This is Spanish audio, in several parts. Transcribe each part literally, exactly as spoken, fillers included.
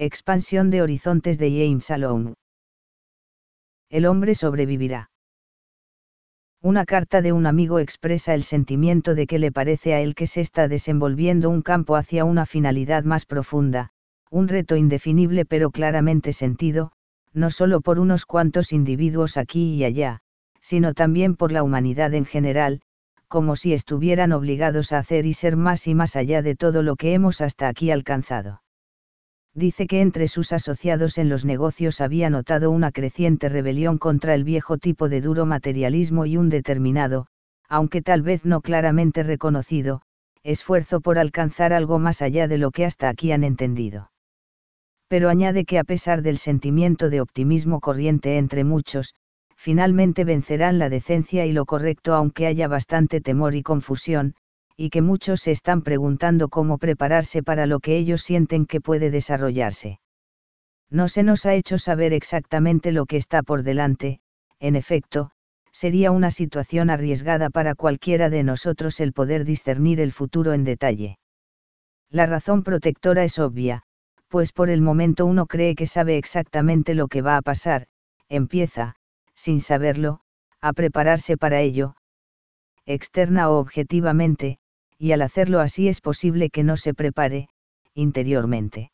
Expansión de horizontes de James Alone. El hombre sobrevivirá. Una carta de un amigo expresa el sentimiento de que le parece a él que se está desenvolviendo un campo hacia una finalidad más profunda, un reto indefinible pero claramente sentido, no solo por unos cuantos individuos aquí y allá, sino también por la humanidad en general, como si estuvieran obligados a hacer y ser más y más allá de todo lo que hemos hasta aquí alcanzado. Dice que entre sus asociados en los negocios había notado una creciente rebelión contra el viejo tipo de duro materialismo y un determinado, aunque tal vez no claramente reconocido, esfuerzo por alcanzar algo más allá de lo que hasta aquí han entendido. Pero añade que a pesar del sentimiento de optimismo corriente entre muchos, finalmente vencerán la decencia y lo correcto aunque haya bastante temor y confusión, y que muchos se están preguntando cómo prepararse para lo que ellos sienten que puede desarrollarse. No se nos ha hecho saber exactamente lo que está por delante, en efecto, sería una situación arriesgada para cualquiera de nosotros el poder discernir el futuro en detalle. La razón protectora es obvia, pues por el momento uno cree que sabe exactamente lo que va a pasar, empieza, sin saberlo, a prepararse para ello, externa o objetivamente, y al hacerlo así es posible que no se prepare, interiormente.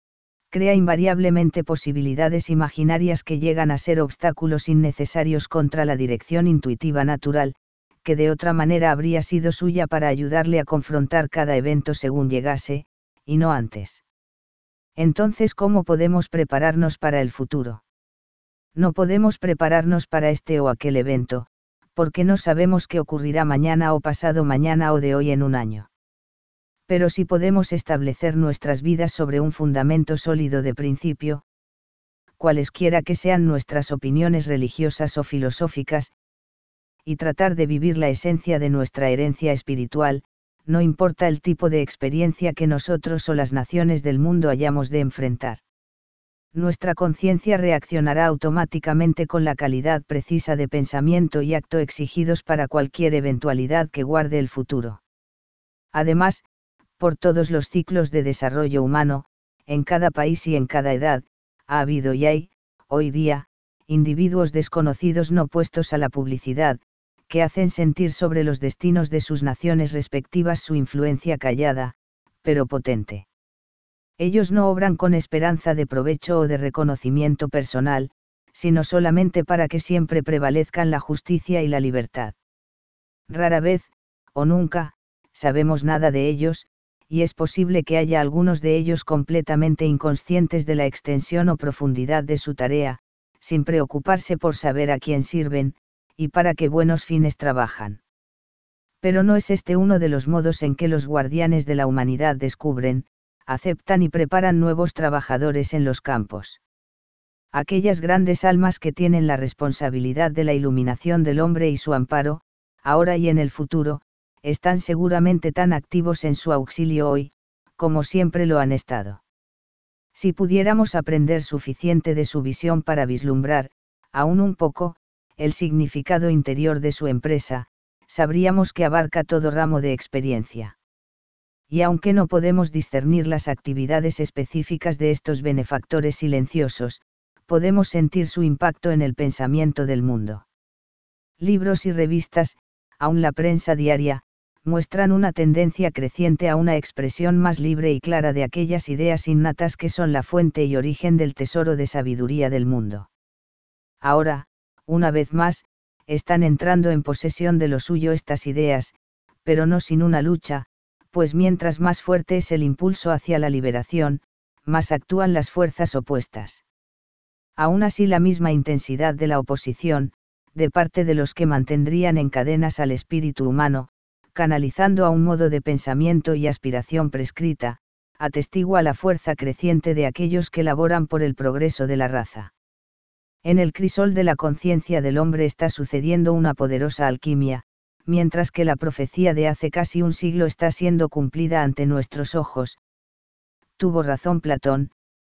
Crea invariablemente posibilidades imaginarias que llegan a ser obstáculos innecesarios contra la dirección intuitiva natural, que de otra manera habría sido suya para ayudarle a confrontar cada evento según llegase, y no antes. Entonces, ¿cómo podemos prepararnos para el futuro? No podemos prepararnos para este o aquel evento, porque no sabemos qué ocurrirá mañana o pasado mañana o de hoy en un año. Pero sí podemos establecer nuestras vidas sobre un fundamento sólido de principio, cualesquiera que sean nuestras opiniones religiosas o filosóficas, y tratar de vivir la esencia de nuestra herencia espiritual, no importa el tipo de experiencia que nosotros o las naciones del mundo hayamos de enfrentar. Nuestra conciencia reaccionará automáticamente con la calidad precisa de pensamiento y acto exigidos para cualquier eventualidad que guarde el futuro. Además, por todos los ciclos de desarrollo humano, en cada país y en cada edad, ha habido y hay, hoy día, individuos desconocidos no puestos a la publicidad, que hacen sentir sobre los destinos de sus naciones respectivas su influencia callada, pero potente. Ellos no obran con esperanza de provecho o de reconocimiento personal, sino solamente para que siempre prevalezcan la justicia y la libertad. Rara vez, o nunca, sabemos nada de ellos, y es posible que haya algunos de ellos completamente inconscientes de la extensión o profundidad de su tarea, sin preocuparse por saber a quién sirven, y para qué buenos fines trabajan. Pero no es este uno de los modos en que los guardianes de la humanidad descubren, aceptan y preparan nuevos trabajadores en los campos. Aquellas grandes almas que tienen la responsabilidad de la iluminación del hombre y su amparo, ahora y en el futuro, están seguramente tan activos en su auxilio hoy, como siempre lo han estado. Si pudiéramos aprender suficiente de su visión para vislumbrar, aún un poco, el significado interior de su empresa, sabríamos que abarca todo ramo de experiencia. Y aunque no podemos discernir las actividades específicas de estos benefactores silenciosos, podemos sentir su impacto en el pensamiento del mundo. Libros y revistas, aun la prensa diaria, muestran una tendencia creciente a una expresión más libre y clara de aquellas ideas innatas que son la fuente y origen del tesoro de sabiduría del mundo. Ahora, una vez más, están entrando en posesión de lo suyo estas ideas, pero no sin una lucha, pues mientras más fuerte es el impulso hacia la liberación, más actúan las fuerzas opuestas. Aún así, la misma intensidad de la oposición, de parte de los que mantendrían en cadenas al espíritu humano, canalizando a un modo de pensamiento y aspiración prescrita, atestigua la fuerza creciente de aquellos que laboran por el progreso de la raza. En el crisol de la conciencia del hombre está sucediendo una poderosa alquimia, mientras que la profecía de hace casi un siglo está siendo cumplida ante nuestros ojos. Tuvo razón Platón.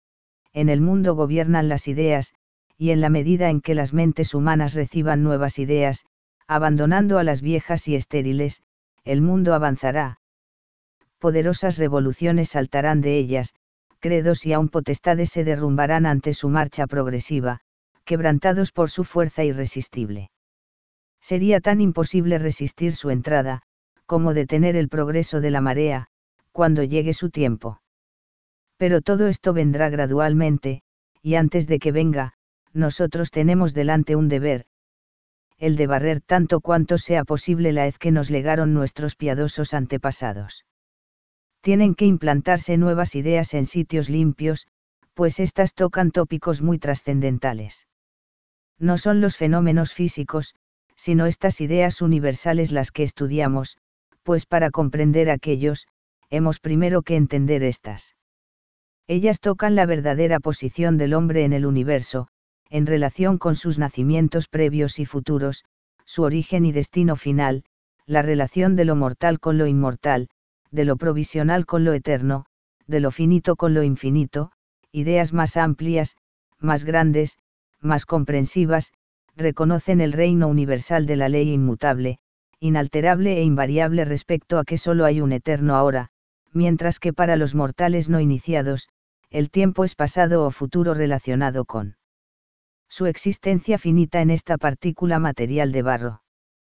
En el mundo gobiernan las ideas, y en la medida en que las mentes humanas reciban nuevas ideas, abandonando a las viejas y estériles, el mundo avanzará. Poderosas revoluciones saltarán de ellas, credos y aun potestades se derrumbarán ante su marcha progresiva, quebrantados por su fuerza irresistible. Sería tan imposible resistir su entrada, como detener el progreso de la marea, cuando llegue su tiempo. Pero todo esto vendrá gradualmente, y antes de que venga, nosotros tenemos delante un deber, el de barrer tanto cuanto sea posible la hez que nos legaron nuestros piadosos antepasados. Tienen que implantarse nuevas ideas en sitios limpios, pues éstas tocan tópicos muy trascendentales. No son los fenómenos físicos, sino estas ideas universales las que estudiamos, pues para comprender aquellos, hemos primero que entender estas. Ellas tocan la verdadera posición del hombre en el universo, en relación con sus nacimientos previos y futuros, su origen y destino final, la relación de lo mortal con lo inmortal, de lo provisional con lo eterno, de lo finito con lo infinito, ideas más amplias, más grandes, más comprensivas, reconocen el reino universal de la ley inmutable, inalterable e invariable respecto a que solo hay un eterno ahora, mientras que para los mortales no iniciados, el tiempo es pasado o futuro relacionado con su existencia finita en esta partícula material de barro.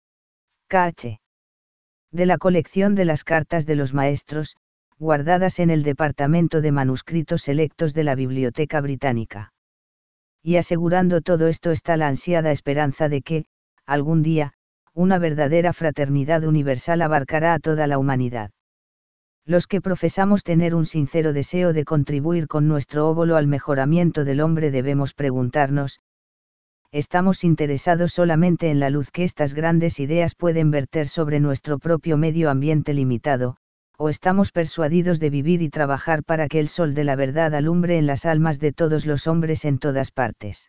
K H. De la colección de las cartas de los maestros, guardadas en el Departamento de Manuscritos Selectos de la Biblioteca Británica. Y asegurando todo esto está la ansiada esperanza de que, algún día, una verdadera fraternidad universal abarcará a toda la humanidad. Los que profesamos tener un sincero deseo de contribuir con nuestro óvulo al mejoramiento del hombre debemos preguntarnos, ¿estamos interesados solamente en la luz que estas grandes ideas pueden verter sobre nuestro propio medio ambiente limitado, o estamos persuadidos de vivir y trabajar para que el sol de la verdad alumbre en las almas de todos los hombres en todas partes?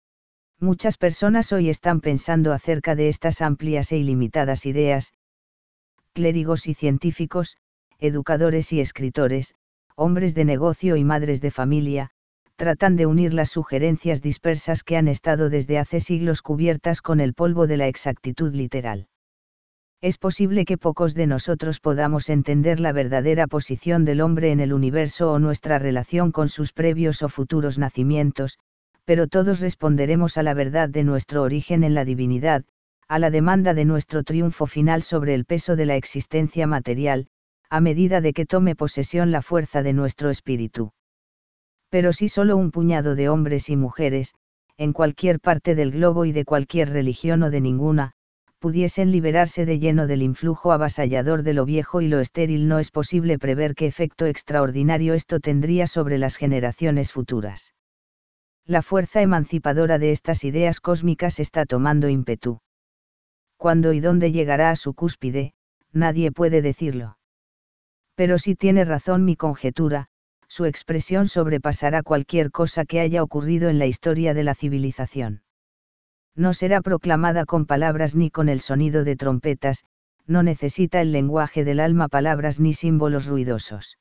Muchas personas hoy están pensando acerca de estas amplias e ilimitadas ideas, clérigos y científicos, educadores y escritores, hombres de negocio y madres de familia, tratan de unir las sugerencias dispersas que han estado desde hace siglos cubiertas con el polvo de la exactitud literal. Es posible que pocos de nosotros podamos entender la verdadera posición del hombre en el universo o nuestra relación con sus previos o futuros nacimientos, pero todos responderemos a la verdad de nuestro origen en la divinidad, a la demanda de nuestro triunfo final sobre el peso de la existencia material, a medida de que tome posesión la fuerza de nuestro espíritu. Pero si solo un puñado de hombres y mujeres, en cualquier parte del globo y de cualquier religión o de ninguna, pudiesen liberarse de lleno del influjo avasallador de lo viejo y lo estéril, no es posible prever qué efecto extraordinario esto tendría sobre las generaciones futuras. La fuerza emancipadora de estas ideas cósmicas está tomando ímpetu. ¿Cuándo y dónde llegará a su cúspide? Nadie puede decirlo. Pero si tiene razón mi conjetura, su expresión sobrepasará cualquier cosa que haya ocurrido en la historia de la civilización. No será proclamada con palabras ni con el sonido de trompetas, no necesita el lenguaje del alma palabras ni símbolos ruidosos.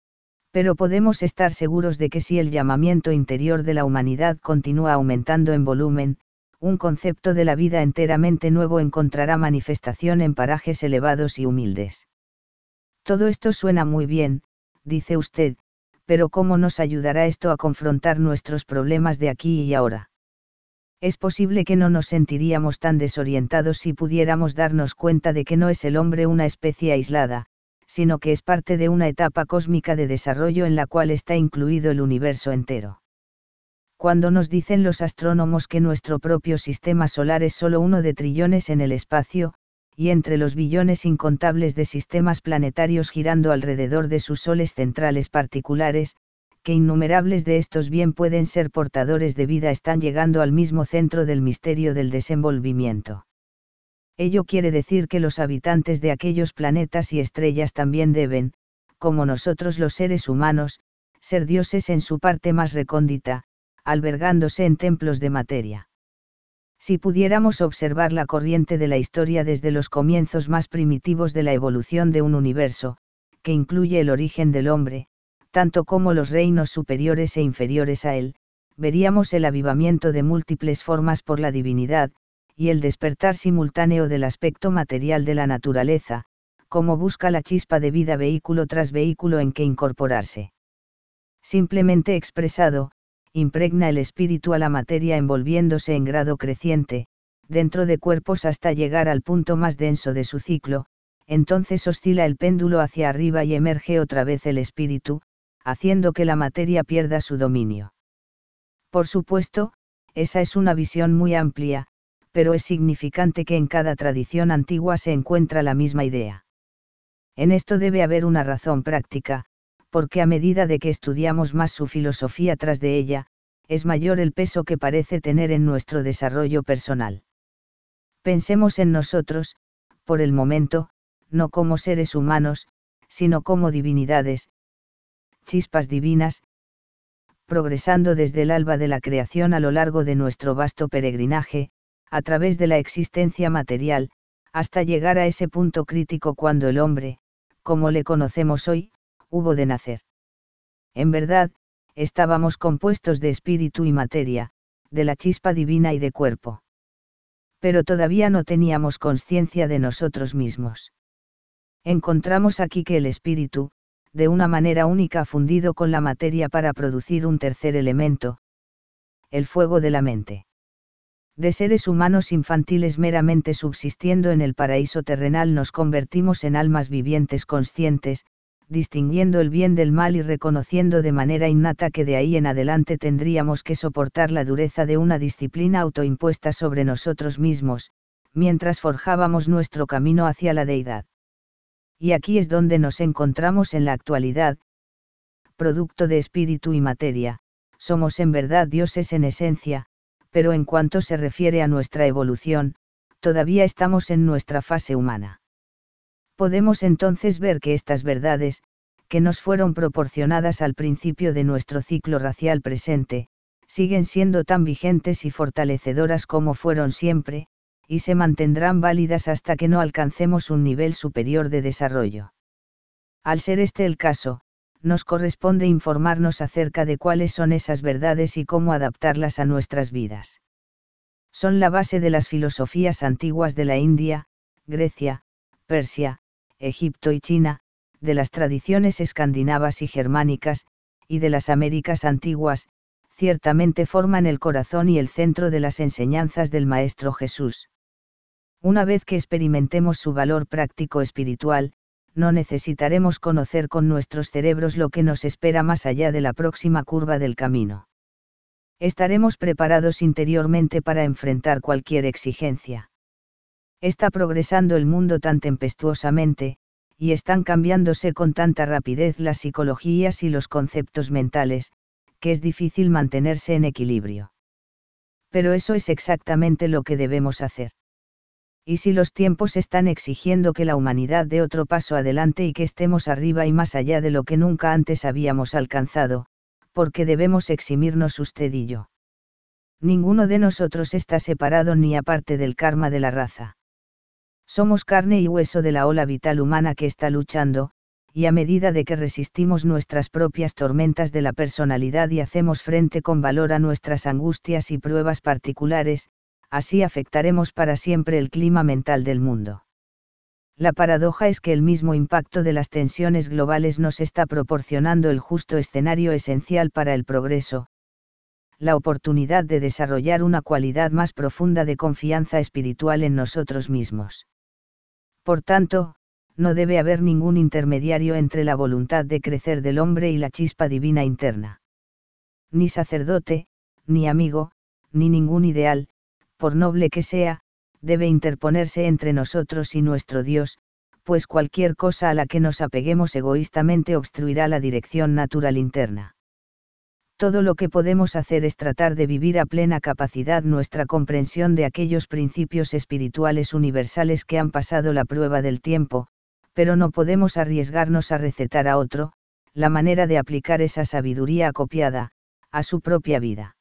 Pero podemos estar seguros de que si el llamamiento interior de la humanidad continúa aumentando en volumen, un concepto de la vida enteramente nuevo encontrará manifestación en parajes elevados y humildes. Todo esto suena muy bien, dice usted, pero ¿cómo nos ayudará esto a confrontar nuestros problemas de aquí y ahora? Es posible que no nos sentiríamos tan desorientados si pudiéramos darnos cuenta de que no es el hombre una especie aislada, sino que es parte de una etapa cósmica de desarrollo en la cual está incluido el universo entero. Cuando nos dicen los astrónomos que nuestro propio sistema solar es solo uno de trillones en el espacio, y entre los billones incontables de sistemas planetarios girando alrededor de sus soles centrales particulares, que innumerables de estos bien pueden ser portadores de vida, están llegando al mismo centro del misterio del desenvolvimiento. Ello quiere decir que los habitantes de aquellos planetas y estrellas también deben, como nosotros los seres humanos, ser dioses en su parte más recóndita, albergándose en templos de materia. Si pudiéramos observar la corriente de la historia desde los comienzos más primitivos de la evolución de un universo, que incluye el origen del hombre, tanto como los reinos superiores e inferiores a él, veríamos el avivamiento de múltiples formas por la divinidad, y el despertar simultáneo del aspecto material de la naturaleza, como busca la chispa de vida vehículo tras vehículo en que incorporarse. Simplemente expresado, impregna el espíritu a la materia envolviéndose en grado creciente, dentro de cuerpos hasta llegar al punto más denso de su ciclo, entonces oscila el péndulo hacia arriba y emerge otra vez el espíritu, haciendo que la materia pierda su dominio. Por supuesto, esa es una visión muy amplia, pero es significante que en cada tradición antigua se encuentra la misma idea. En esto debe haber una razón práctica, porque a medida de que estudiamos más su filosofía tras de ella, es mayor el peso que parece tener en nuestro desarrollo personal. Pensemos en nosotros, por el momento, no como seres humanos, sino como divinidades, chispas divinas, progresando desde el alba de la creación a lo largo de nuestro vasto peregrinaje, a través de la existencia material, hasta llegar a ese punto crítico cuando el hombre, como le conocemos hoy, hubo de nacer. En verdad, estábamos compuestos de espíritu y materia, de la chispa divina y de cuerpo. Pero todavía no teníamos conciencia de nosotros mismos. Encontramos aquí que el espíritu, de una manera única ha fundido con la materia para producir un tercer elemento, el fuego de la mente. De seres humanos infantiles meramente subsistiendo en el paraíso terrenal nos convertimos en almas vivientes conscientes, distinguiendo el bien del mal y reconociendo de manera innata que de ahí en adelante tendríamos que soportar la dureza de una disciplina autoimpuesta sobre nosotros mismos, mientras forjábamos nuestro camino hacia la deidad. Y aquí es donde nos encontramos en la actualidad, producto de espíritu y materia, somos en verdad dioses en esencia, pero en cuanto se refiere a nuestra evolución, todavía estamos en nuestra fase humana. Podemos entonces ver que estas verdades, que nos fueron proporcionadas al principio de nuestro ciclo racial presente, siguen siendo tan vigentes y fortalecedoras como fueron siempre, y se mantendrán válidas hasta que no alcancemos un nivel superior de desarrollo. Al ser este el caso, nos corresponde informarnos acerca de cuáles son esas verdades y cómo adaptarlas a nuestras vidas. Son la base de las filosofías antiguas de la India, Grecia, Persia, Egipto y China, de las tradiciones escandinavas y germánicas, y de las Américas antiguas, ciertamente forman el corazón y el centro de las enseñanzas del Maestro Jesús. Una vez que experimentemos su valor práctico espiritual, no necesitaremos conocer con nuestros cerebros lo que nos espera más allá de la próxima curva del camino. Estaremos preparados interiormente para enfrentar cualquier exigencia. Está progresando el mundo tan tempestuosamente, y están cambiándose con tanta rapidez las psicologías y los conceptos mentales, que es difícil mantenerse en equilibrio. Pero eso es exactamente lo que debemos hacer. Y si los tiempos están exigiendo que la humanidad dé otro paso adelante y que estemos arriba y más allá de lo que nunca antes habíamos alcanzado, porque debemos eximirnos usted y yo. Ninguno de nosotros está separado ni aparte del karma de la raza. Somos carne y hueso de la ola vital humana que está luchando, y a medida de que resistimos nuestras propias tormentas de la personalidad y hacemos frente con valor a nuestras angustias y pruebas particulares, así afectaremos para siempre el clima mental del mundo. La paradoja es que el mismo impacto de las tensiones globales nos está proporcionando el justo escenario esencial para el progreso, la oportunidad de desarrollar una cualidad más profunda de confianza espiritual en nosotros mismos. Por tanto, no debe haber ningún intermediario entre la voluntad de crecer del hombre y la chispa divina interna. Ni sacerdote, ni amigo, ni ningún ideal, por noble que sea, debe interponerse entre nosotros y nuestro Dios, pues cualquier cosa a la que nos apeguemos egoístamente obstruirá la dirección natural interna. Todo lo que podemos hacer es tratar de vivir a plena capacidad nuestra comprensión de aquellos principios espirituales universales que han pasado la prueba del tiempo, pero no podemos arriesgarnos a recetar a otro, la manera de aplicar esa sabiduría acopiada, a su propia vida.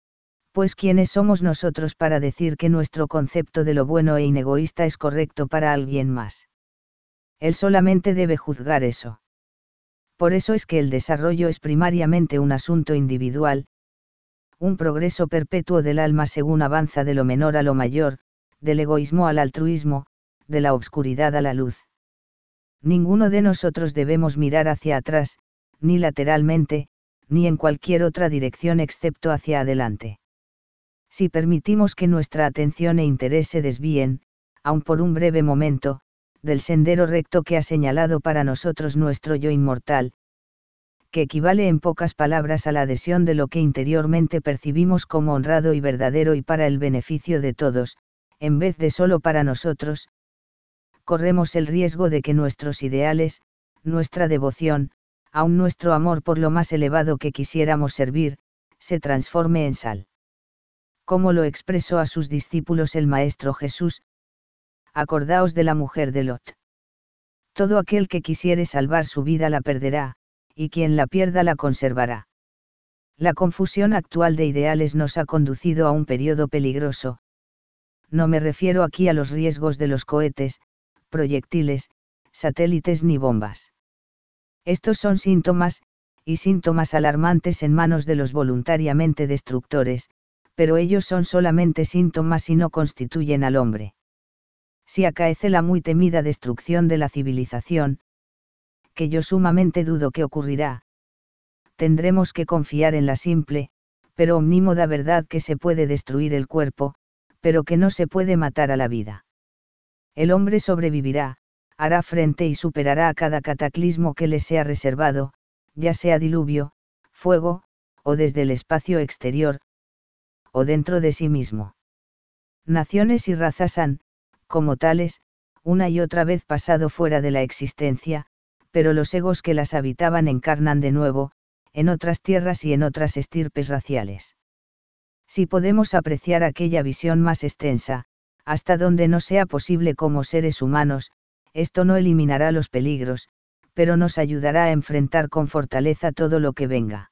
Pues ¿quiénes somos nosotros para decir que nuestro concepto de lo bueno e inegoísta es correcto para alguien más? Él solamente debe juzgar eso. Por eso es que el desarrollo es primariamente un asunto individual, un progreso perpetuo del alma según avanza de lo menor a lo mayor, del egoísmo al altruismo, de la obscuridad a la luz. Ninguno de nosotros debemos mirar hacia atrás, ni lateralmente, ni en cualquier otra dirección excepto hacia adelante. Si permitimos que nuestra atención e interés se desvíen, aun por un breve momento, del sendero recto que ha señalado para nosotros nuestro yo inmortal, que equivale en pocas palabras a la adhesión de lo que interiormente percibimos como honrado y verdadero y para el beneficio de todos, en vez de solo para nosotros, corremos el riesgo de que nuestros ideales, nuestra devoción, aun nuestro amor por lo más elevado que quisiéramos servir, se transforme en sal. Como lo expresó a sus discípulos el Maestro Jesús: acordaos de la mujer de Lot. Todo aquel que quisiere salvar su vida la perderá, y quien la pierda la conservará. La confusión actual de ideales nos ha conducido a un periodo peligroso. No me refiero aquí a los riesgos de los cohetes, proyectiles, satélites ni bombas. Estos son síntomas, y síntomas alarmantes en manos de los voluntariamente destructores, pero ellos son solamente síntomas y no constituyen al hombre. Si acaece la muy temida destrucción de la civilización, que yo sumamente dudo que ocurrirá, tendremos que confiar en la simple, pero omnímoda verdad que se puede destruir el cuerpo, pero que no se puede matar a la vida. El hombre sobrevivirá, hará frente y superará a cada cataclismo que le sea reservado, ya sea diluvio, fuego, o desde el espacio exterior, o dentro de sí mismo. Naciones y razas han, como tales, una y otra vez pasado fuera de la existencia, pero los egos que las habitaban encarnan de nuevo, en otras tierras y en otras estirpes raciales. Si podemos apreciar aquella visión más extensa, hasta donde no sea posible como seres humanos, esto no eliminará los peligros, pero nos ayudará a enfrentar con fortaleza todo lo que venga.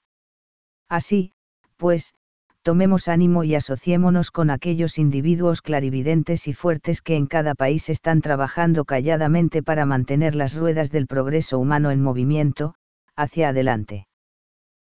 Así, pues, tomemos ánimo y asociémonos con aquellos individuos clarividentes y fuertes que en cada país están trabajando calladamente para mantener las ruedas del progreso humano en movimiento, hacia adelante.